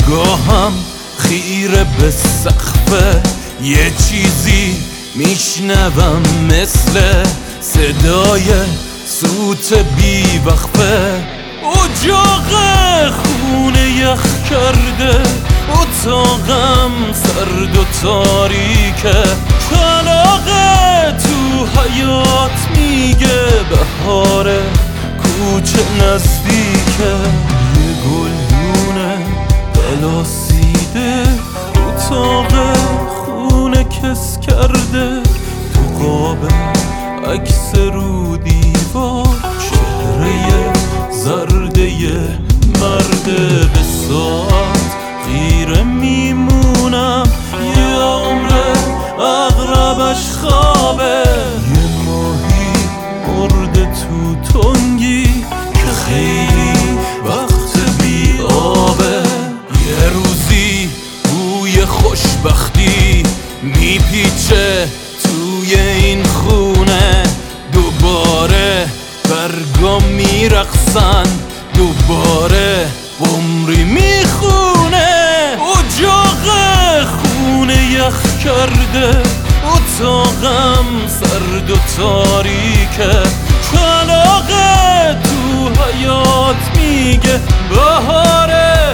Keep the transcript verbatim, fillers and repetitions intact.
نگاهم خیره به سقف یه چیزی میشنوم مثل صدای سوت بی وقفه. اجاق خونه یخ کرده، اتاقم سرد و تاریکه. کلاغه تو حیات میگه بهاره، کوچه نزدیکه. یه گلدونه پلاسیده، اتاق خونه کس کرده. تو قاب عکس رو دیوار، چهره زرده مرد به ساعت خیره میمونم. یه عمره اغربش خوابه، یه ماهی مرده تو تنگی که خیلی وقت بی آبه. یه روزی بوی خوشبختی میپیچه توی این خونه. دوباره برگا میرقصن، دوباره عمری میخونه. اجاق خونه یخ کرده، اتاقم سرد و تاریکه. کلاغه تو حیات میگه بهاره،